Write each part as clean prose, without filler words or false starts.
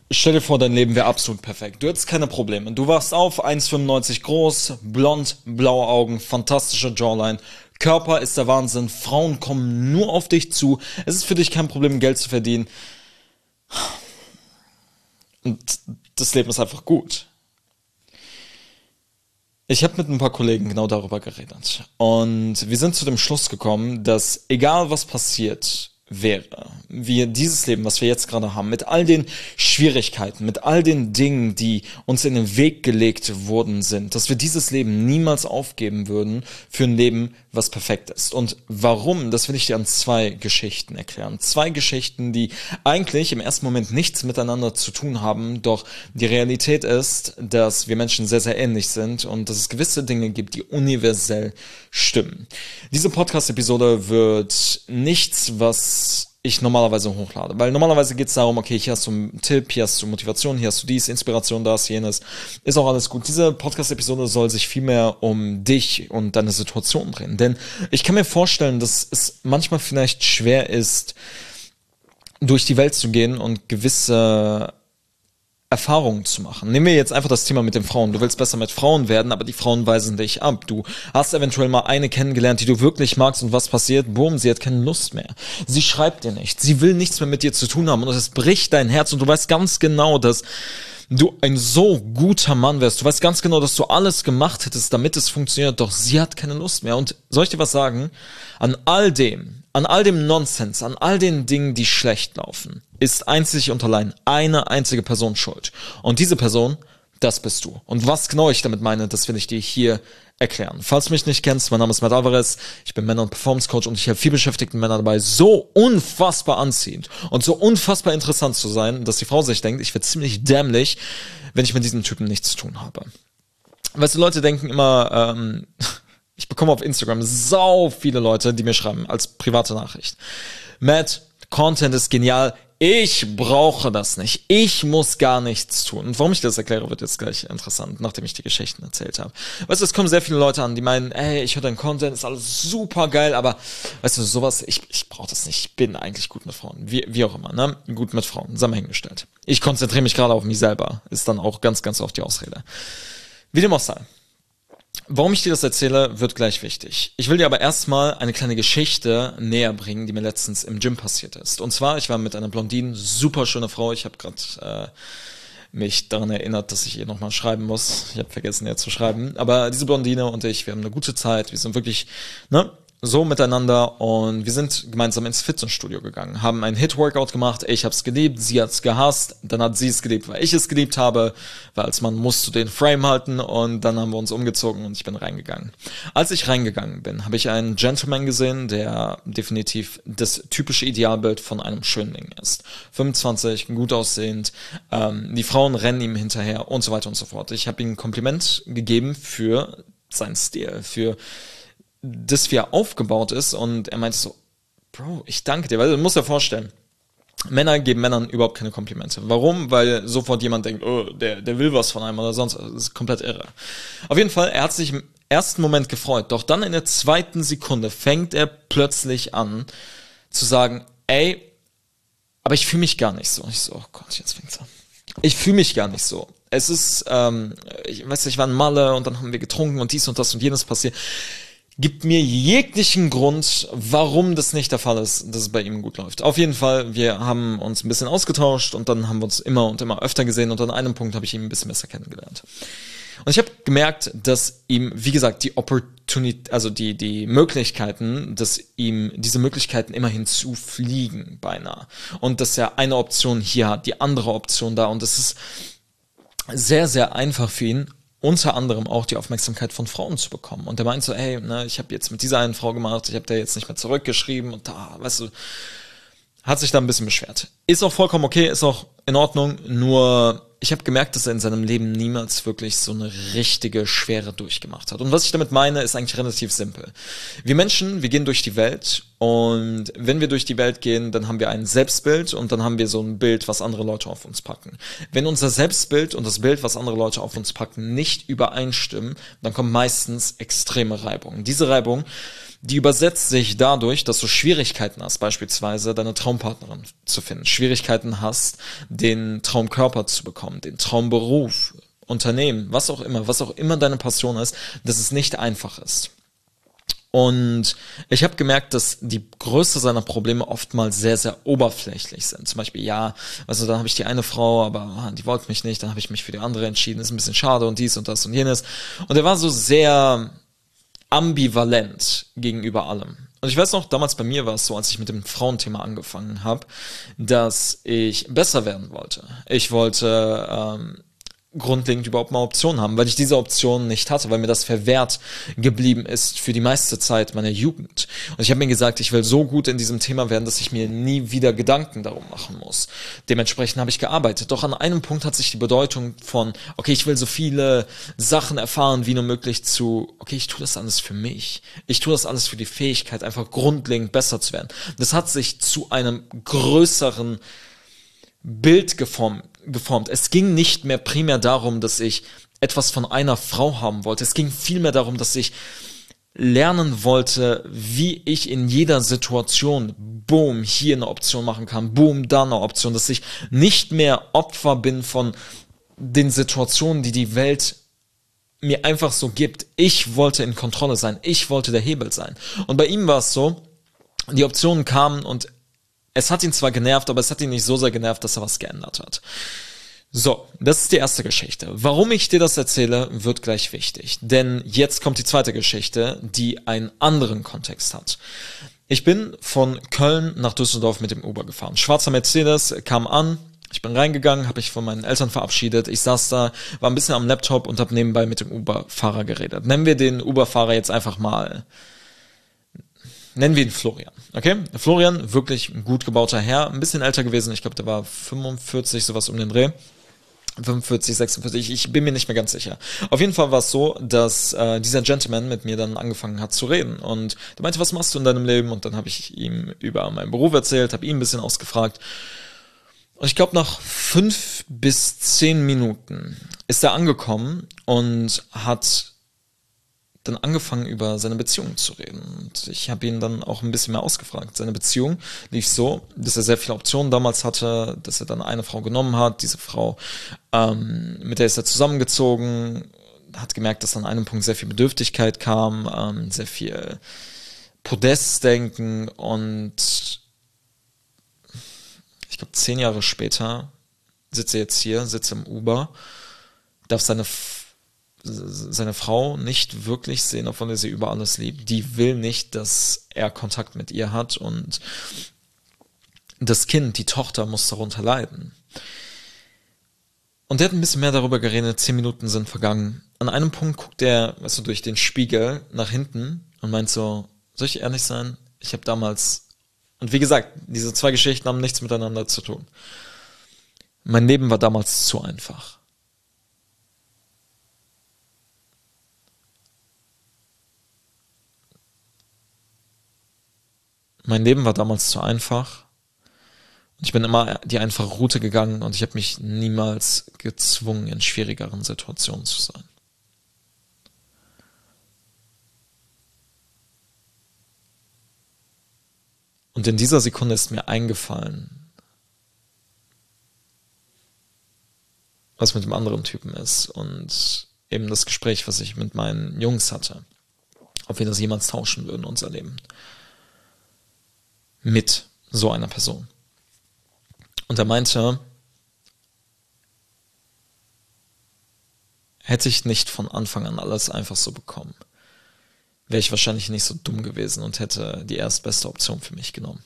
Stell dir vor, dein Leben wäre absolut perfekt. Du hättest keine Probleme. Du wachst auf, 1,95 groß, blond, blaue Augen, fantastische Jawline. Körper ist der Wahnsinn. Frauen kommen nur auf dich zu. Es ist für dich kein Problem, Geld zu verdienen. Und das Leben ist einfach gut. Ich habe mit ein paar Kollegen genau darüber geredet. Und wir sind zu dem Schluss gekommen, dass egal was passiert wäre, wir dieses Leben, was wir jetzt gerade haben, mit all den Schwierigkeiten, mit all den Dingen, die uns in den Weg gelegt worden sind, dass wir dieses Leben niemals aufgeben würden für ein Leben, was perfekt ist. Und warum, das will ich dir an 2 Geschichten erklären. 2 Geschichten, die eigentlich im ersten Moment nichts miteinander zu tun haben, doch die Realität ist, dass wir Menschen sehr, sehr ähnlich sind und dass es gewisse Dinge gibt, die universell stimmen. Diese Podcast-Episode wird nichts, was ich normalerweise hochlade. Weil normalerweise geht es darum, okay, hier hast du einen Tipp, hier hast du Motivation, hier hast du dies, Inspiration, das, jenes. Ist auch alles gut. Diese Podcast-Episode soll sich viel mehr um dich und deine Situation drehen. Denn ich kann mir vorstellen, dass es manchmal vielleicht schwer ist, durch die Welt zu gehen und gewisse Erfahrungen zu machen. Nehmen wir jetzt einfach das Thema mit den Frauen. Du willst besser mit Frauen werden, aber die Frauen weisen dich ab. Du hast eventuell mal eine kennengelernt, die du wirklich magst und was passiert? Boom, sie hat keine Lust mehr. Sie schreibt dir nicht. Sie will nichts mehr mit dir zu tun haben und es bricht dein Herz und du weißt ganz genau, dass du ein so guter Mann wärst. Du weißt ganz genau, dass du alles gemacht hättest, damit es funktioniert, doch sie hat keine Lust mehr. Und soll ich dir was sagen? An all dem Nonsens, an all den Dingen, die schlecht laufen, ist einzig und allein eine einzige Person schuld. Und diese Person, das bist du. Und was genau ich damit meine, das will ich dir hier erklären. Falls du mich nicht kennst, mein Name ist Matt Alvarez, ich bin Männer- und Performance-Coach und ich helfe vielbeschäftigten Männern dabei, so unfassbar anziehend und so unfassbar interessant zu sein, dass die Frau sich denkt, ich werde ziemlich dämlich, wenn ich mit diesem Typen nichts zu tun habe. Weißt du, Leute denken immer, ich bekomme auf Instagram sau viele Leute, die mir schreiben, als private Nachricht. Matt, Content ist genial, ich brauche das nicht, ich muss gar nichts tun. Und warum ich das erkläre, wird jetzt gleich interessant, nachdem ich die Geschichten erzählt habe. Weißt du, es kommen sehr viele Leute an, die meinen, ey, ich höre deinen Content, ist alles super geil, aber weißt du, sowas, ich brauche das nicht, ich bin eigentlich gut mit Frauen, wie auch immer, ne? Gut mit Frauen, sei mal hingestellt. Ich konzentriere mich gerade auf mich selber, ist dann auch ganz, ganz oft die Ausrede. Wie dem auch sei. Warum ich dir das erzähle, wird gleich wichtig. Ich will dir aber erstmal eine kleine Geschichte näher bringen, die mir letztens im Gym passiert ist. Und zwar, ich war mit einer Blondine, super schöne Frau. Ich habe gerade mich daran erinnert, dass ich ihr nochmal schreiben muss. Ich habe vergessen, ihr zu schreiben. Aber diese Blondine und ich, wir haben eine gute Zeit. Wir sind wirklich, so miteinander und wir sind gemeinsam ins Fitnessstudio gegangen, haben einen Hit-Workout gemacht, ich hab's geliebt, sie hat's gehasst, dann hat sie es geliebt, weil ich es geliebt habe, weil als Mann musst du den Frame halten und dann haben wir uns umgezogen und ich bin reingegangen. Als ich reingegangen bin, habe ich einen Gentleman gesehen, der definitiv das typische Idealbild von einem Schönling ist. 25, gut aussehend, die Frauen rennen ihm hinterher und so weiter und so fort. Ich habe ihm ein Kompliment gegeben für seinen Stil, für das, wie er aufgebaut ist und er meinte so, Bro, ich danke dir, weil du musst dir vorstellen, Männer geben Männern überhaupt keine Komplimente. Warum? Weil sofort jemand denkt, oh, der will was von einem oder sonst, das ist komplett irre. Auf jeden Fall, er hat sich im ersten Moment gefreut, doch dann in der zweiten Sekunde fängt er plötzlich an zu sagen, ey, aber ich fühle mich gar nicht so. Ich so, oh Gott, jetzt fängt's an. Ich fühle mich gar nicht so. Es ist, ich war in Malle und dann haben wir getrunken und dies und das und jenes passiert. Gibt mir jeglichen Grund, warum das nicht der Fall ist, dass es bei ihm gut läuft. Auf jeden Fall, wir haben uns ein bisschen ausgetauscht und dann haben wir uns immer und immer öfter gesehen und an einem Punkt habe ich ihn ein bisschen besser kennengelernt. Und ich habe gemerkt, dass ihm, wie gesagt, die Opportunity, also die Möglichkeiten, dass ihm diese Möglichkeiten immer hinzufliegen beinahe. Und dass er eine Option hier hat, die andere Option da und es ist sehr, sehr einfach für ihn, unter anderem auch die Aufmerksamkeit von Frauen zu bekommen. Und der meint so, hey, ich habe jetzt mit dieser einen Frau gemacht, ich habe der jetzt nicht mehr zurückgeschrieben und da, weißt du, hat sich da ein bisschen beschwert. Ist auch vollkommen okay, ist auch in Ordnung, nur ich habe gemerkt, dass er in seinem Leben niemals wirklich so eine richtige Schwere durchgemacht hat. Und was ich damit meine, ist eigentlich relativ simpel. Wir Menschen, wir gehen durch die Welt Und wenn wir durch die Welt gehen, dann haben wir ein Selbstbild und dann haben wir so ein Bild, was andere Leute auf uns packen. Wenn unser Selbstbild und das Bild, was andere Leute auf uns packen, nicht übereinstimmen, dann kommt meistens extreme Reibung. Diese Reibung, die übersetzt sich dadurch, dass du Schwierigkeiten hast, beispielsweise deine Traumpartnerin zu finden, Schwierigkeiten hast, den Traumkörper zu bekommen, den Traumberuf, Unternehmen, was auch immer deine Passion ist, dass es nicht einfach ist. Und ich habe gemerkt, dass die Größte seiner Probleme oftmals sehr, sehr oberflächlich sind. Zum Beispiel, ja, also dann habe ich die eine Frau, aber die wollte mich nicht, dann habe ich mich für die andere entschieden, ist ein bisschen schade und dies und das und jenes. Und er war so sehr ambivalent gegenüber allem. Und ich weiß noch, damals bei mir war es so, als ich mit dem Frauenthema angefangen habe, dass ich besser werden wollte. Ich wollte grundlegend überhaupt mal Optionen haben, weil ich diese Option nicht hatte, weil mir das verwehrt geblieben ist für die meiste Zeit meiner Jugend. Und ich habe mir gesagt, ich will so gut in diesem Thema werden, dass ich mir nie wieder Gedanken darum machen muss. Dementsprechend habe ich gearbeitet. Doch an einem Punkt hat sich die Bedeutung von, okay, ich will so viele Sachen erfahren wie nur möglich zu, okay, ich tue das alles für mich. Ich tue das alles für die Fähigkeit, einfach grundlegend besser zu werden. Das hat sich zu einem größeren Bild geformt. Es ging nicht mehr primär darum, dass ich etwas von einer Frau haben wollte. Es ging vielmehr darum, dass ich lernen wollte, wie ich in jeder Situation, boom, hier eine Option machen kann, boom, da eine Option, dass ich nicht mehr Opfer bin von den Situationen, die die Welt mir einfach so gibt. Ich wollte in Kontrolle sein. Ich wollte der Hebel sein. Und bei ihm war es so, die Optionen kamen und es hat ihn zwar genervt, aber es hat ihn nicht so sehr genervt, dass er was geändert hat. So, das ist die erste Geschichte. Warum ich dir das erzähle, wird gleich wichtig. Denn jetzt kommt die zweite Geschichte, die einen anderen Kontext hat. Ich bin von Köln nach Düsseldorf mit dem Uber gefahren. Schwarzer Mercedes kam an. Ich bin reingegangen, habe mich von meinen Eltern verabschiedet. Ich saß da, war ein bisschen am Laptop und habe nebenbei mit dem Uber-Fahrer geredet. Nennen wir den Uber-Fahrer jetzt einfach mal... Nennen wir ihn Florian, okay? Florian, wirklich ein gut gebauter Herr, ein bisschen älter gewesen, ich glaube, der war 45, sowas um den Dreh. 45, 46, ich bin mir nicht mehr ganz sicher. Auf jeden Fall war es so, dass dieser Gentleman mit mir dann angefangen hat zu reden. Und der meinte, was machst du in deinem Leben? Und dann habe ich ihm über meinen Beruf erzählt, habe ihn ein bisschen ausgefragt. Und ich glaube, nach 5 bis 10 Minuten ist er angekommen und hat dann angefangen, über seine Beziehung zu reden. Und ich habe ihn dann auch ein bisschen mehr ausgefragt. Seine Beziehung lief so, dass er sehr viele Optionen damals hatte, dass er dann eine Frau genommen hat. Diese Frau, mit der ist er zusammengezogen, hat gemerkt, dass an einem Punkt sehr viel Bedürftigkeit kam, sehr viel Podestdenken und ich glaube 10 Jahre später sitze im Uber, darf seine Frau nicht wirklich sehen, obwohl er sie über alles liebt. Die will nicht, dass er Kontakt mit ihr hat und das Kind, die Tochter, muss darunter leiden. Und der hat ein bisschen mehr darüber geredet, 10 Minuten sind vergangen. An einem Punkt guckt er, weißt du, durch den Spiegel nach hinten und meint so, soll ich ehrlich sein? Ich habe damals, und wie gesagt, diese 2 Geschichten haben nichts miteinander zu tun. Mein Leben war damals zu einfach. Mein Leben war damals zu einfach und ich bin immer die einfache Route gegangen und ich habe mich niemals gezwungen, in schwierigeren Situationen zu sein. Und in dieser Sekunde ist mir eingefallen, was mit dem anderen Typen ist und eben das Gespräch, was ich mit meinen Jungs hatte, ob wir das jemals tauschen würden, unser Leben. Mit so einer Person. Und er meinte, hätte ich nicht von Anfang an alles einfach so bekommen, wäre ich wahrscheinlich nicht so dumm gewesen und hätte die erstbeste Option für mich genommen.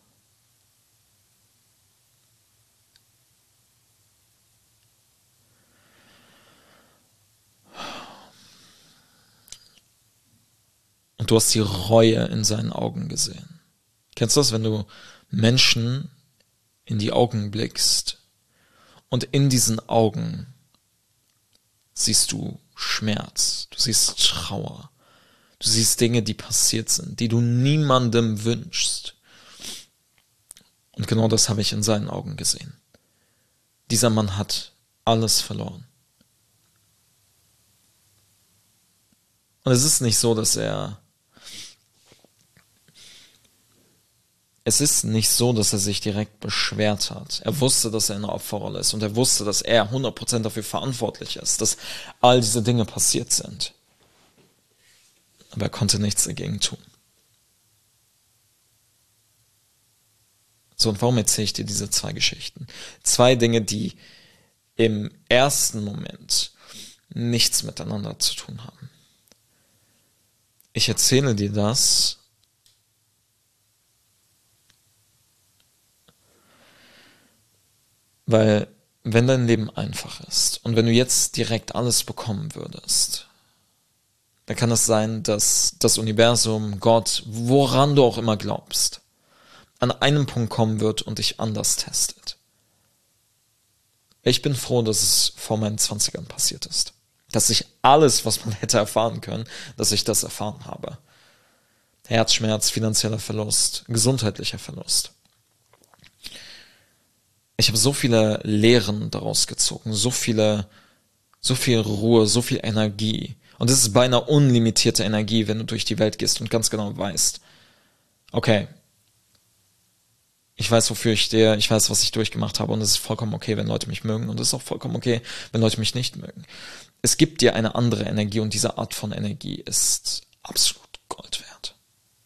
Und du hast die Reue in seinen Augen gesehen. Kennst du das, wenn du Menschen in die Augen blickst und in diesen Augen siehst du Schmerz, du siehst Trauer, Du siehst Dinge, die passiert sind, die du niemandem wünschst. Und genau das habe ich in seinen Augen gesehen. Dieser Mann hat alles verloren. Und es ist nicht so, dass er sich direkt beschwert hat. Er wusste, dass er in einer Opferrolle ist und er wusste, dass er 100% dafür verantwortlich ist, dass all diese Dinge passiert sind. Aber er konnte nichts dagegen tun. So, und warum erzähle ich dir diese 2 Geschichten? 2 Dinge, die im ersten Moment nichts miteinander zu tun haben. Ich erzähle dir das, weil wenn dein Leben einfach ist und wenn du jetzt direkt alles bekommen würdest, dann kann es sein, dass das Universum, Gott, woran du auch immer glaubst, an einem Punkt kommen wird und dich anders testet. Ich bin froh, dass es vor meinen 20ern passiert ist. Dass ich alles, was man hätte erfahren können, dass ich das erfahren habe. Herzschmerz, finanzieller Verlust, gesundheitlicher Verlust. Ich habe so viele Lehren daraus gezogen, so viel Ruhe, so viel Energie. Und es ist beinahe unlimitierte Energie, wenn du durch die Welt gehst und ganz genau weißt, okay, ich weiß, wofür ich stehe, ich weiß, was ich durchgemacht habe und es ist vollkommen okay, wenn Leute mich mögen und es ist auch vollkommen okay, wenn Leute mich nicht mögen. Es gibt dir eine andere Energie und diese Art von Energie ist absolut Gold wert.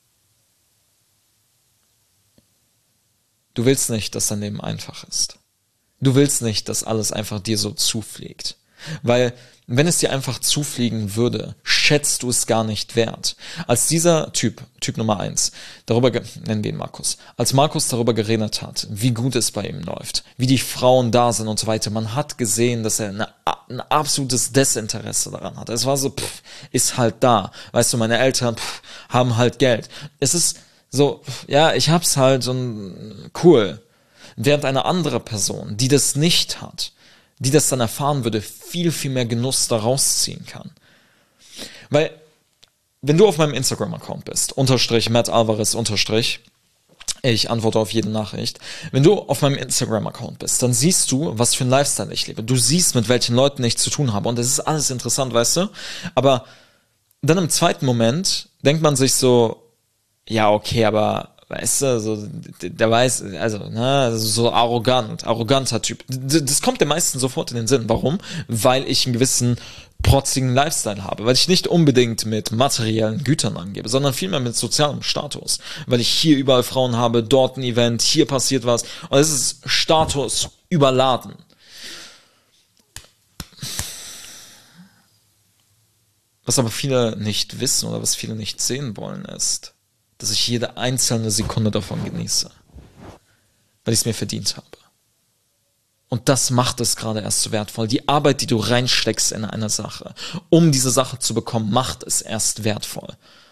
Du willst nicht, dass dein Leben einfach ist. Du willst nicht, dass alles einfach dir so zufliegt. Weil, wenn es dir einfach zufliegen würde, schätzt du es gar nicht wert. Als dieser Typ Nummer 1, nennen wir ihn Markus, als Markus darüber geredet hat, wie gut es bei ihm läuft, wie die Frauen da sind und so weiter, man hat gesehen, dass er ein absolutes Desinteresse daran hat. Es war so, ist halt da. Weißt du, meine Eltern haben halt Geld. Es ist so, ja, ich hab's halt und cool. Während eine andere Person, die das nicht hat, die das dann erfahren würde, viel, viel mehr Genuss daraus ziehen kann. Weil, wenn du auf meinem Instagram-Account bist, Matt Alvarez _, ich antworte auf jede Nachricht. Wenn du auf meinem Instagram-Account bist, dann siehst du, was für ein Lifestyle ich lebe. Du siehst, mit welchen Leuten ich zu tun habe. Und das ist alles interessant, weißt du? Aber dann im zweiten Moment denkt man sich so, ja, okay, aber weißt du, so, der weiß, also so arroganter Typ. Das kommt den meisten sofort in den Sinn. Warum? Weil ich einen gewissen protzigen Lifestyle habe, weil ich nicht unbedingt mit materiellen Gütern angebe, sondern vielmehr mit sozialem Status, weil ich hier überall Frauen habe, dort ein Event, hier passiert was und es ist Status überladen. Was aber viele nicht wissen oder was viele nicht sehen wollen ist, dass ich jede einzelne Sekunde davon genieße, weil ich es mir verdient habe. Und das macht es gerade erst so wertvoll. Die Arbeit, die du reinsteckst in eine Sache, um diese Sache zu bekommen, macht es erst wertvoll.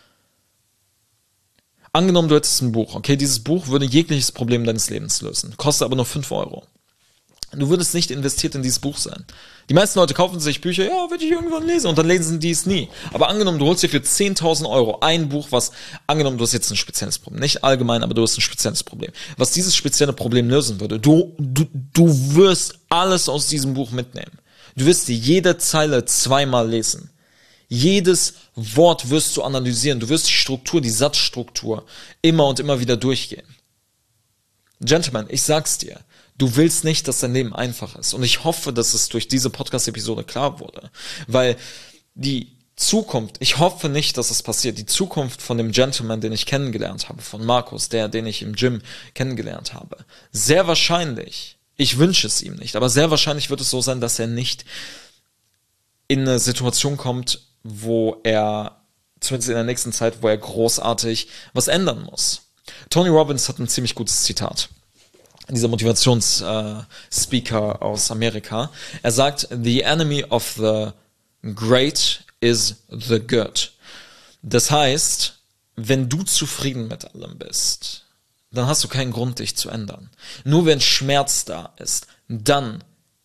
Angenommen, du hättest ein Buch, okay, dieses Buch würde jegliches Problem deines Lebens lösen, kostet aber nur 5 Euro. Du würdest nicht investiert in dieses Buch sein. Die meisten Leute kaufen sich Bücher, ja, werde ich irgendwann lesen, und dann lesen die es nie. Aber angenommen, du holst dir für 10.000 Euro ein Buch, angenommen, du hast jetzt ein spezielles Problem, nicht allgemein, aber du hast ein spezielles Problem, was dieses spezielle Problem lösen würde. Du wirst alles aus diesem Buch mitnehmen. Du wirst dir jede Zeile 2-mal lesen. Jedes Wort wirst du analysieren. Du wirst die Struktur, die Satzstruktur immer und immer wieder durchgehen. Gentlemen, ich sag's dir. Du willst nicht, dass dein Leben einfach ist. Und ich hoffe, dass es durch diese Podcast-Episode klar wurde. Weil die Zukunft, ich hoffe nicht, dass es passiert, die Zukunft von dem Gentleman, den ich kennengelernt habe, von Markus, den ich im Gym kennengelernt habe, sehr wahrscheinlich, ich wünsche es ihm nicht, aber sehr wahrscheinlich wird es so sein, dass er nicht in eine Situation kommt, wo er, zumindest in der nächsten Zeit, wo er großartig was ändern muss. Tony Robbins hat ein ziemlich gutes Zitat. Dieser Motivationsspeaker aus Amerika. Er sagt, the enemy of the great is the good. Das heißt, wenn du zufrieden mit allem bist, dann hast du keinen Grund, dich zu ändern. Nur wenn Schmerz da ist, dann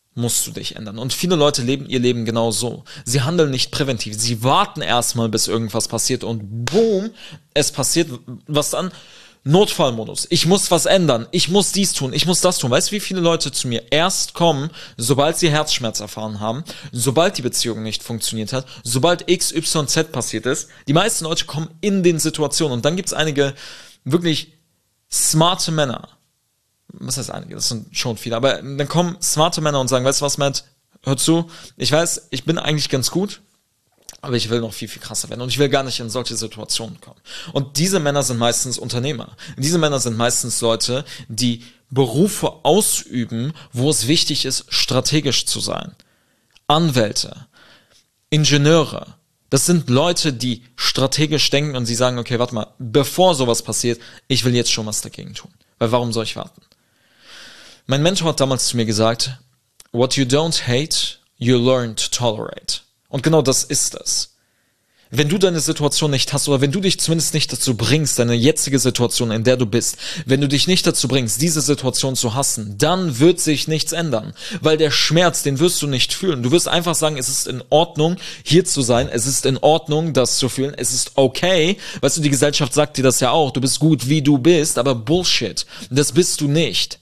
musst du dich ändern. Und viele Leute leben ihr Leben genau so. Sie handeln nicht präventiv. Sie warten erstmal, bis irgendwas passiert und boom, es passiert. Was dann? Notfallmodus. Ich muss was ändern. Ich muss dies tun. Ich muss das tun. Weißt du, wie viele Leute zu mir erst kommen, sobald sie Herzschmerz erfahren haben, sobald die Beziehung nicht funktioniert hat, sobald X, Y, Z passiert ist? Die meisten Leute kommen in den Situationen. Und dann gibt es einige wirklich smarte Männer. Was heißt einige? Das sind schon viele. Aber dann kommen smarte Männer und sagen, weißt du was, Matt? Hör zu. Ich weiß, ich bin eigentlich ganz gut, aber ich will noch viel, viel krasser werden. Und ich will gar nicht in solche Situationen kommen. Und diese Männer sind meistens Unternehmer. Diese Männer sind meistens Leute, die Berufe ausüben, wo es wichtig ist, strategisch zu sein. Anwälte, Ingenieure. Das sind Leute, die strategisch denken und sie sagen, okay, warte mal, bevor sowas passiert, ich will jetzt schon was dagegen tun. Weil warum soll ich warten? Mein Mentor hat damals zu mir gesagt, what you don't hate, you learn to tolerate. Und genau das ist es. Wenn du deine Situation nicht hast oder wenn du dich zumindest nicht dazu bringst, deine jetzige Situation, in der du bist, wenn du dich nicht dazu bringst, diese Situation zu hassen, dann wird sich nichts ändern. Weil der Schmerz, den wirst du nicht fühlen. Du wirst einfach sagen, es ist in Ordnung, hier zu sein. Es ist in Ordnung, das zu fühlen. Es ist okay. Weißt du, die Gesellschaft sagt dir das ja auch. Du bist gut, wie du bist, aber Bullshit. Das bist du nicht.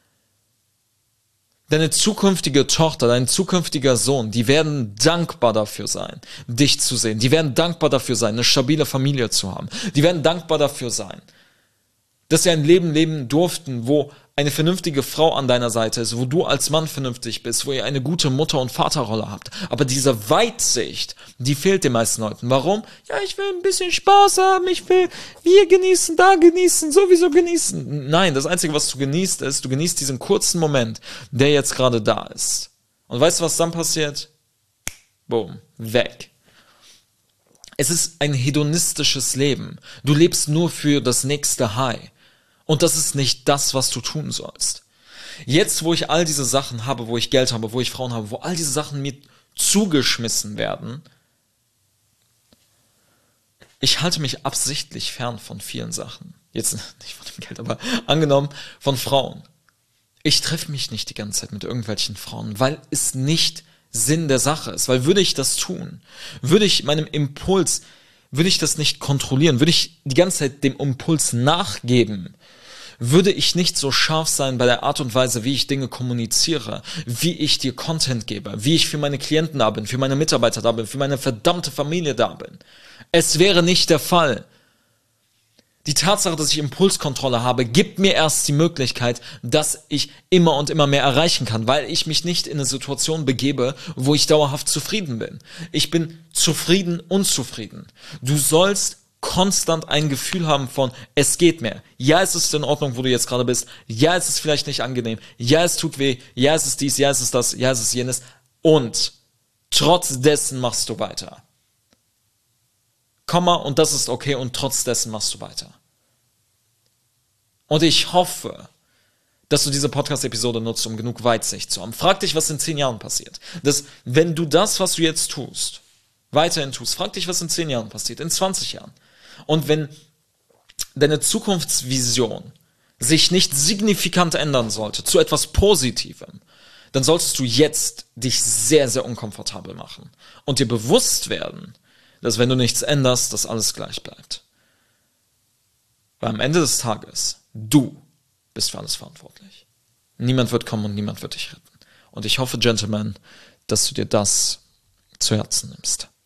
Deine zukünftige Tochter, dein zukünftiger Sohn, die werden dankbar dafür sein, dich zu sehen. Die werden dankbar dafür sein, eine stabile Familie zu haben. Die werden dankbar dafür sein, dass sie ein Leben leben durften, wo eine vernünftige Frau an deiner Seite ist, wo du als Mann vernünftig bist, wo ihr eine gute Mutter- und Vaterrolle habt. Aber diese Weitsicht, die fehlt den meisten Leuten. Warum? Ja, ich will ein bisschen Spaß haben, ich will hier genießen, da genießen, sowieso genießen. Nein, das Einzige, was du genießt, ist, du genießt diesen kurzen Moment, der jetzt gerade da ist. Und weißt du, was dann passiert? Boom, weg. Es ist ein hedonistisches Leben. Du lebst nur für das nächste High. Und das ist nicht das, was du tun sollst. Jetzt, wo ich all diese Sachen habe, wo ich Geld habe, wo ich Frauen habe, wo all diese Sachen mir zugeschmissen werden, ich halte mich absichtlich fern von vielen Sachen. Jetzt nicht von dem Geld, aber angenommen von Frauen. Ich treffe mich nicht die ganze Zeit mit irgendwelchen Frauen, weil es nicht Sinn der Sache ist. Weil würde ich das tun, würde ich meinem Impuls, würde ich das nicht kontrollieren, würde ich die ganze Zeit dem Impuls nachgeben, würde ich nicht so scharf sein bei der Art und Weise, wie ich Dinge kommuniziere, wie ich dir Content gebe, wie ich für meine Klienten da bin, für meine Mitarbeiter da bin, für meine verdammte Familie da bin. Es wäre nicht der Fall. Die Tatsache, dass ich Impulskontrolle habe, gibt mir erst die Möglichkeit, dass ich immer und immer mehr erreichen kann, weil ich mich nicht in eine Situation begebe, wo ich dauerhaft zufrieden bin. Ich bin zufrieden, unzufrieden. Du sollst konstant ein Gefühl haben von, es geht mehr. Ja, es ist in Ordnung, wo du jetzt gerade bist. Ja, es ist vielleicht nicht angenehm. Ja, es tut weh. Ja, es ist dies. Ja, es ist das. Ja, es ist jenes. Und trotz dessen machst du weiter. Komma, und das ist okay, und trotz dessen machst du weiter. Und ich hoffe, dass du diese Podcast-Episode nutzt, um genug Weitsicht zu haben. Frag dich, was in 10 Jahren passiert. Dass, wenn du das, was du jetzt tust, weiterhin tust, frag dich, was in 10 Jahren passiert, in 20 Jahren. Und wenn deine Zukunftsvision sich nicht signifikant ändern sollte zu etwas Positivem, dann solltest du jetzt dich sehr, sehr unkomfortabel machen und dir bewusst werden, dass wenn du nichts änderst, dass alles gleich bleibt. Weil am Ende des Tages, du bist für alles verantwortlich. Niemand wird kommen und niemand wird dich retten. Und ich hoffe, Gentlemen, dass du dir das zu Herzen nimmst.